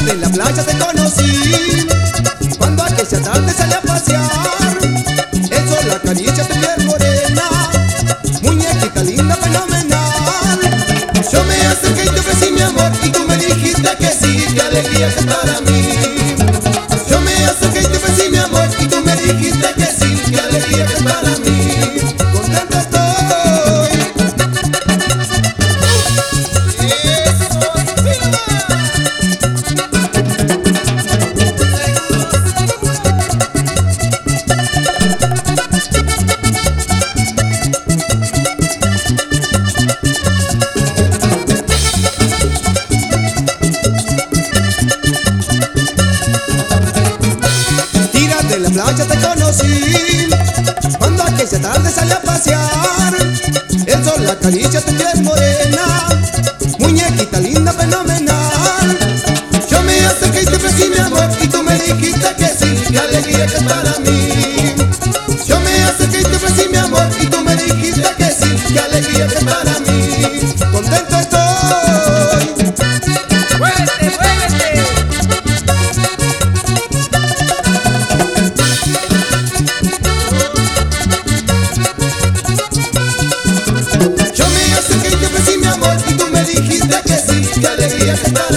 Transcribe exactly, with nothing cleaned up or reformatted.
Tírate en la playa te conocí, cuando aquella tarde salí a pasear. El sol acaricia tu piel morena, muñequita linda, fenomenal. Yo me acerqué y te ofrecí mi amor y tú me dijiste que sí, qué alegría que es para mí. Yo me acerqué y te ofrecí mi amor y tú me dijiste que sí, qué alegría que es para mí. Contento estoy. En la playa te conocí, cuando aquella tarde salí a pasear. El sol acaricia tu piel morena, muñequita linda, fenomenal. Yo me acerqué y te ofrecí mi amor y tú me dijiste que sí, qué alegría que es para mí. Yo me acerqué y te ofrecí mi amor y tú me dijiste que sí, qué alegría que es para mí. Contento estoy. ¡Muévete, muévete! Yo me acerqué y te ofrecí mi amor y tú me dijiste que sí, qué alegría que está.